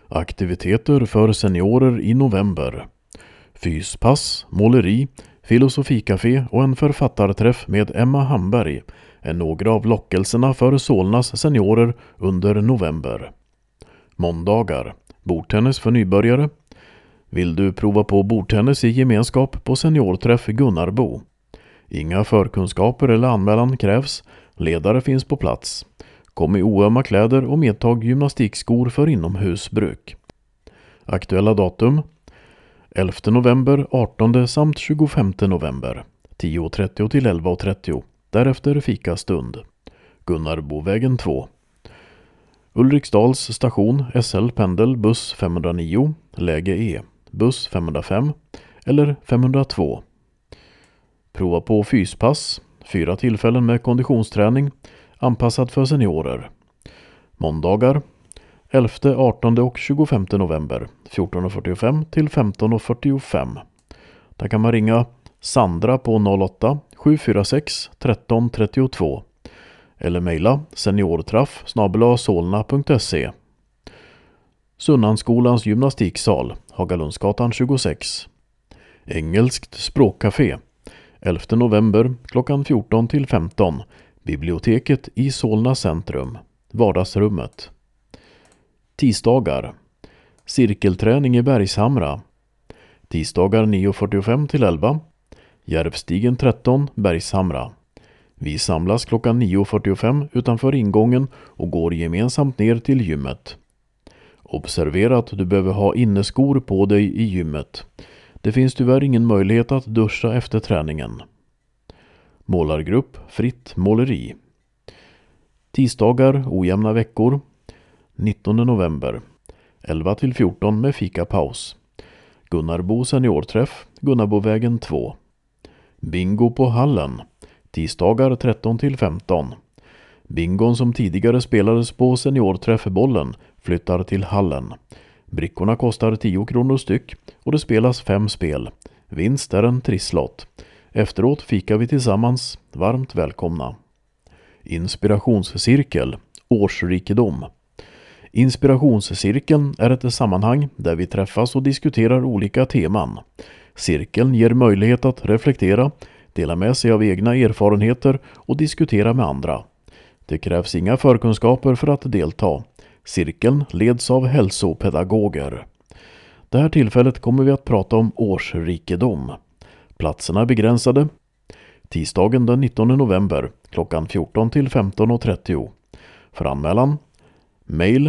Aktiviteter för seniorer i november. Fyspass, måleri, filosofikafé och en författarträff med Emma Hamberg är några av lockelserna för Solnas seniorer under november. Måndagar. Bordtennis för nybörjare. Vill du prova på bordtennis i gemenskap på seniorträff Gunnarbo? Inga förkunskaper eller anmälan krävs. Ledare finns på plats. Kom i oömma kläder och medtag gymnastikskor för inomhusbruk. Aktuella datum: 11 november, 18 samt 25 november, 10.30 till 11.30. Därefter fikastund. Gunnarbovägen 2. Ulriksdals station, SL Pendel, buss 509, läge E, buss 505 eller 502. Prova på fyspass, 4 tillfällen med konditionsträning, anpassad för seniorer. Måndagar, 11, 18 och 25 november, 14.45 till 15.45. Där kan man ringa Sandra på 08-746 1332 eller mejla seniortraff@solna.se. Sunnansskolans gymnastiksal, Hagalundsgatan 26. Engelskt språkcafé, 11 november klockan 14 till 15. Biblioteket i Solna centrum, vardagsrummet. Tisdagar. Cirkelträning i Bergshamra. Tisdagar 9.45 till 11. Järvstigen 13, Bergshamra. Vi samlas klockan 9.45 utanför ingången och går gemensamt ner till gymmet. Observera att du behöver ha inneskor på dig i gymmet. Det finns tyvärr ingen möjlighet att duscha efter träningen. Målargrupp, fritt måleri. Tisdagar, ojämna veckor. 19 november, 11 till 14 med fikapaus. Gunnarbo seniorträff, Gunnarbovägen 2. Bingo på hallen. Tisdagar 13 till 15. Bingon som tidigare spelades på seniorträffbollen flyttar till hallen. Brickorna kostar 10 kronor styck och det spelas 5 spel. Vinst är en trisslott. Efteråt fikar vi tillsammans. Varmt välkomna. Inspirationscirkel, årsrikedom. Inspirationscirkeln är ett sammanhang där vi träffas och diskuterar olika teman. Cirkeln ger möjlighet att reflektera, dela med sig av egna erfarenheter och diskutera med andra. Det krävs inga förkunskaper för att delta. Cirkeln leds av hälsopedagoger. Det här tillfället kommer vi att prata om årsrikedom. Platserna är begränsade. Tisdagen den 19 november klockan 14 till 15.30. För anmälan mail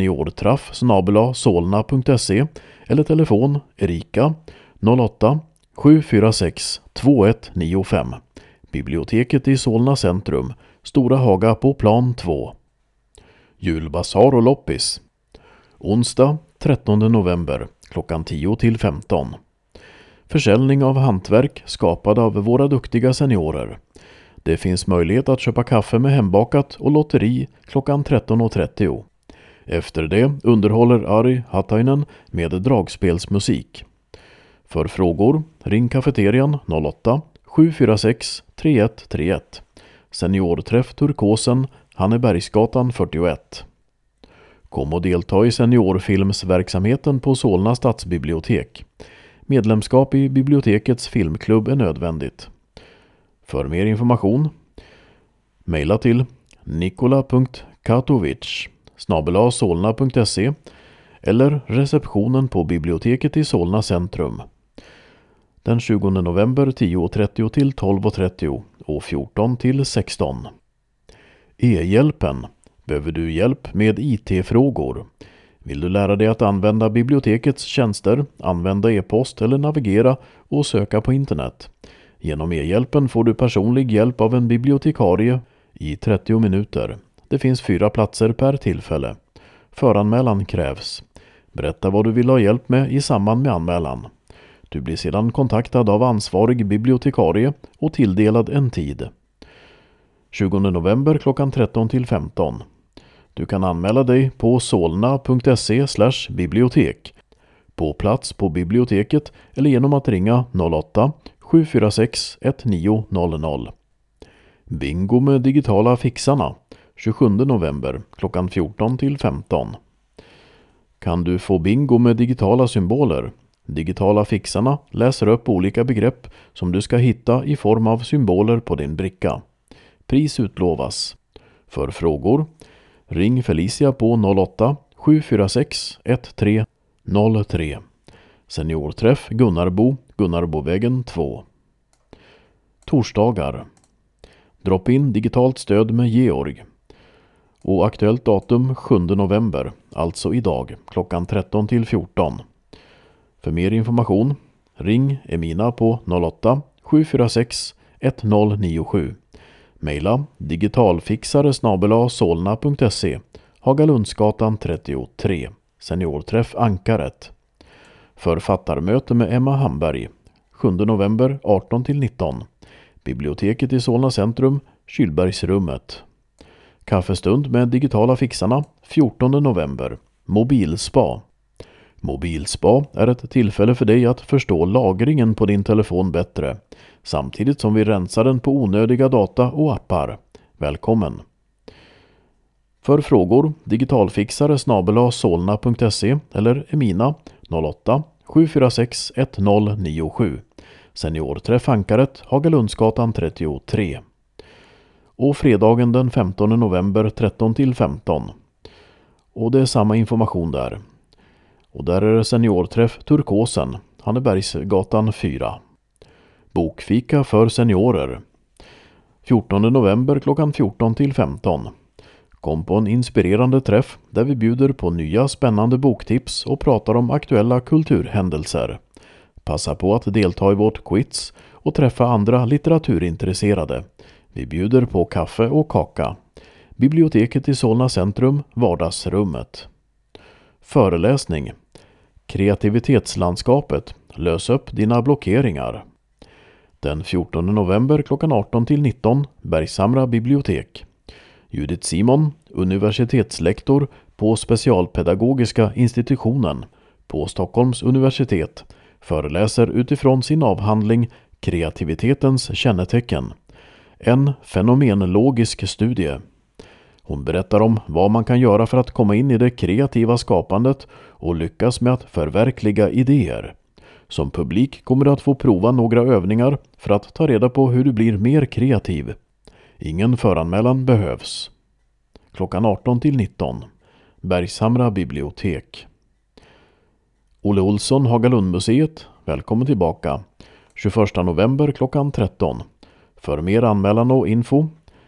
seniortraff@solna.se eller telefon Erika 08-746 2195. Biblioteket i Solna centrum, Stora Haga på plan 2. Julbasar och loppis. Onsdag 13 november klockan 10 till 15. Försäljning av hantverk skapad av våra duktiga seniorer. Det finns möjlighet att köpa kaffe med hembakat och lotteri klockan 13.30. Efter det underhåller Ari Hatainen med dragspelsmusik. För frågor ring kafeterian 08-746 3131. Seniorträff Turkosen, Hannebergsgatan 41. Kom och delta i seniorfilmsverksamheten på Solna stadsbibliotek. Medlemskap i bibliotekets filmklubb är nödvändigt. För mer information mejla till nikola.katovic@solna.se eller receptionen på biblioteket i Solna centrum. Den 20 november 10.30 till 12.30 och 14 till 16. E-hjälpen. Behöver du hjälp med IT-frågor? Vill du lära dig att använda bibliotekets tjänster, använda e-post eller navigera och söka på internet? Genom e-hjälpen får du personlig hjälp av en bibliotekarie i 30 minuter. Det finns 4 platser per tillfälle. Föranmälan krävs. Berätta vad du vill ha hjälp med i samband med anmälan. Du blir sedan kontaktad av ansvarig bibliotekarie och tilldelad en tid. 20 november klockan 13 till 15. Du kan anmäla dig på solna.se/bibliotek, på plats på biblioteket eller genom att ringa 08-746 1900. Bingo med digitala fixarna 27 november klockan 14 till 15. kan du få bingo med digitala symboler. Digitala fixarna läser upp olika begrepp som du ska hitta i form av symboler på din bricka. Pris utlovas. För frågor, ring Felicia på 08-746 1303. Seniorträff Gunnarbo, Gunnarbovägen 2. Torsdagar. Drop in digitalt stöd med Georg. Och aktuellt datum 7 november, alltså idag, klockan 13 till 14. För mer information, ring Emina på 08-746 1097. Maila digitalfixare@solna.se, Hagalundsgatan 33, seniorträff Ankaret. Författarmöte med Emma Hamberg, 7 november 18-19. Biblioteket i Solna centrum, Kylbergsrummet. Kaffestund med digitala fixarna, 14 november. Mobilspa. Mobilspa är ett tillfälle för dig att förstå lagringen på din telefon bättre, samtidigt som vi rensar den på onödiga data och appar. Välkommen! För frågor, digitalfixare@solna.se eller Emina 08-746 1097. Seniorträff Ankaret, Hagalundsgatan 33. Och fredagen den 15 november 13 till 15. Och det är samma information där. Och där är det seniorträff Turkosen, Hannebergsgatan 4. Bokfika för seniorer. 14 november klockan 14 till 15. Kom på en inspirerande träff där vi bjuder på nya spännande boktips och pratar om aktuella kulturhändelser. Passa på att delta i vårt quiz och träffa andra litteraturintresserade. Vi bjuder på kaffe och kaka. Biblioteket i Solna centrum, vardagsrummet. Föreläsning. Kreativitetslandskapet. Lös upp dina blockeringar. Den 14 november klockan 18 till 19, Bergshamra bibliotek. Judith Simon, universitetslektor på Specialpedagogiska institutionen på Stockholms universitet, föreläser utifrån sin avhandling Kreativitetens kännetecken. En fenomenologisk studie. Hon berättar om vad man kan göra för att komma in i det kreativa skapandet och lyckas med att förverkliga idéer. Som publik kommer du att få prova några övningar för att ta reda på hur du blir mer kreativ. Ingen föranmälan behövs. Klockan 18 till 19. Bergshamra bibliotek. Olle Olsson, Hagalundmuseet. Välkommen tillbaka. 21 november klockan 13. För mer anmälan och info,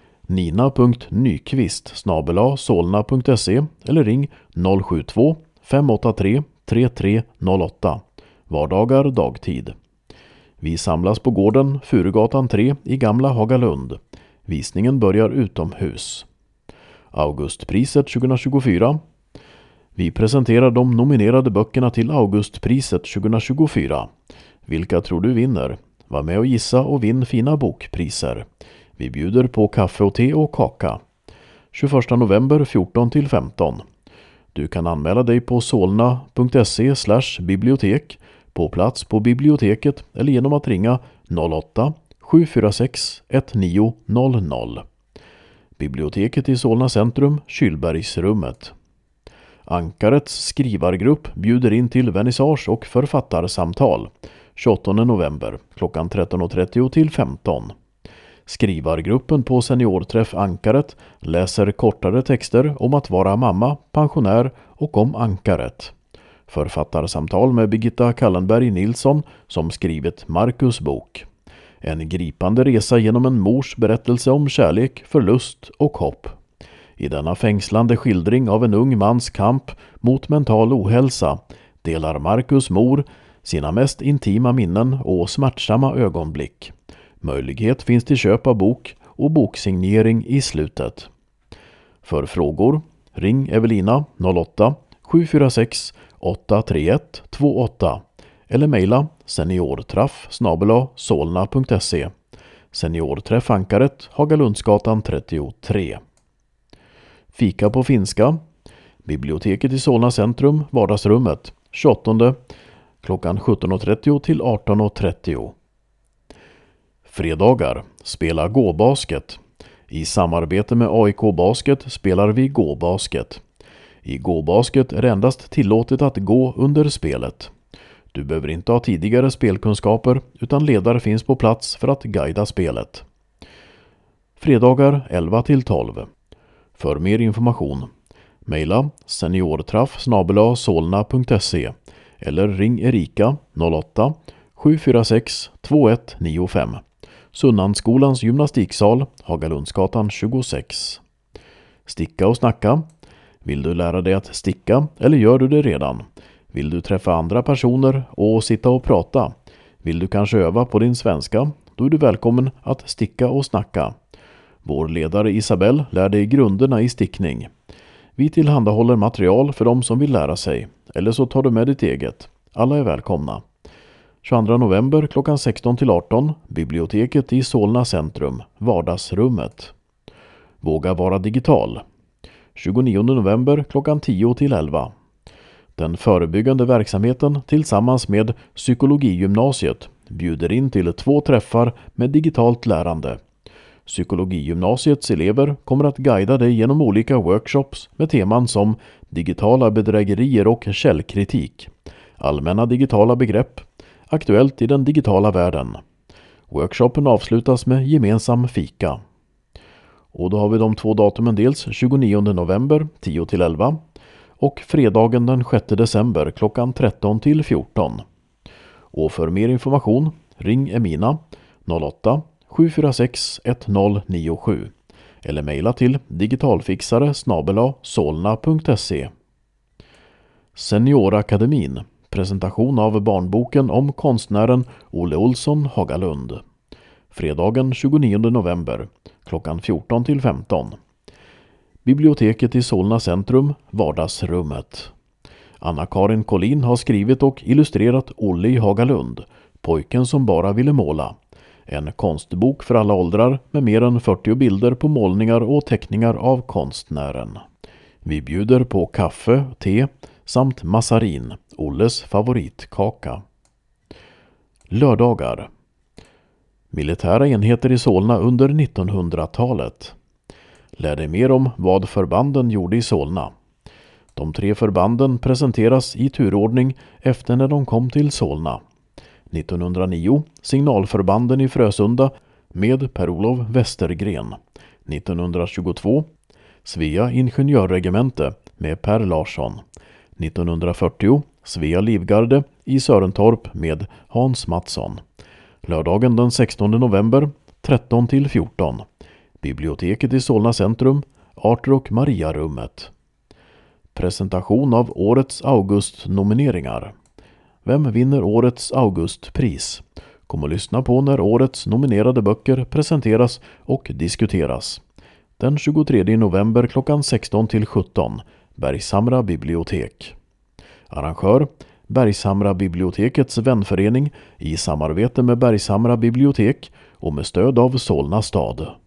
nina.nyqvist@solna.se eller ring 072 583 3308. Vardagar dagtid. Vi samlas på gården Furugatan 3 i Gamla Hagalund. Visningen börjar utomhus. Augustpriset 2024. Vi presenterar de nominerade böckerna till Augustpriset 2024. Vilka tror du vinner? Var med och gissa och vinn fina bokpriser. Vi bjuder på kaffe och te och kaka. 21 november 14 till 15. Du kan anmäla dig på solna.se/bibliotek, på plats på biblioteket eller genom att ringa 08-746 1900. Biblioteket i Solna centrum, Kylbergsrummet. Ankarets skrivargrupp bjuder in till vernissage och författarsamtal 28 november klockan 13.30 till 15. Skrivargruppen på seniorträff Ankaret läser kortare texter om att vara mamma, pensionär och om Ankaret. Författarsamtal med Birgitta Kallenberg Nilsson som skrivit Marcus bok. En gripande resa genom en mors berättelse om kärlek, förlust och hopp. I denna fängslande skildring av en ung mans kamp mot mental ohälsa delar Marcus mor sina mest intima minnen och smärtsamma ögonblick. Möjlighet finns till köp av bok och boksignering i slutet. För frågor, ring Evelina 08-746 831 28 eller mejla seniortraff@solna.se. Seniorträff Ankaret, Hagalundsgatan 33. Fika på finska. Biblioteket i Solna centrum, vardagsrummet, 28 klockan 17.30 till 18.30. Fredagar. Spela gåbasket. I samarbete med AIK Basket spelar vi gåbasket. I gåbasket är det endast tillåtet att gå under spelet. Du behöver inte ha tidigare spelkunskaper utan ledare finns på plats för att guida spelet. Fredagar 11-12. För mer information, mejla seniortraff@solna.se eller ring Erika 08 746 2195. Sunnandskolans gymnastiksal, Hagalundsgatan 26. Sticka och snacka. Vill du lära dig att sticka eller gör du det redan? Vill du träffa andra personer och sitta och prata? Vill du kanske öva på din svenska? Då är du välkommen att sticka och snacka. Vår ledare Isabelle lär dig grunderna i stickning. Vi tillhandahåller material för de som vill lära sig, eller så tar du med ditt eget. Alla är välkomna. 22 november klockan 16-18, biblioteket i Solna centrum, vardagsrummet. Våga vara digital. 29 november klockan 10-11. Den förebyggande verksamheten tillsammans med Psykologigymnasiet bjuder in till 2 träffar med digitalt lärande. Psykologigymnasiets elever kommer att guida dig genom olika workshops med teman som digitala bedrägerier och källkritik, allmänna digitala begrepp, aktuellt i den digitala världen. Workshopen avslutas med gemensam fika. Och då har vi de 2 datumen, dels 29 november 10-11 och fredagen den 6 december klockan 13-14. Och för mer information ring Emina 08 746 1097 eller mejla till digitalfixare@solna.se. Seniorakademin, presentation av barnboken om konstnären Olle Olsson Hagalund. Fredagen 29 november klockan 14-15. Biblioteket i Solna centrum, vardagsrummet. Anna-Karin Collin har skrivit och illustrerat Olle i Hagalund, pojken som bara ville måla. En konstbok för alla åldrar med mer än 40 bilder på målningar och teckningar av konstnären. Vi bjuder på kaffe, te samt massarin, Olles favoritkaka. Lördagar. Militära enheter i Solna under 1900-talet. Lär dig mer om vad förbanden gjorde i Solna. De 3 förbanden presenteras i turordning efter när de kom till Solna. 1909 signalförbanden i Frösunda med Per-Olof Westergren. 1922 Svea ingenjörregemente med Per Larsson. 1940 Svea livgarde i Sörentorp med Hans Mattsson. Lördagen den 16 november 13-14. Biblioteket i Solna centrum, Arthur och Maria-rummet. Presentation av årets August-nomineringar. Vem vinner årets Augustpris? Kom och lyssna på när årets nominerade böcker presenteras och diskuteras. Den 23 november klockan 16-17, Bergshamra bibliotek. Arrangör, Bergshamra bibliotekets vänförening i samarbete med Bergshamra bibliotek och med stöd av Solna stad.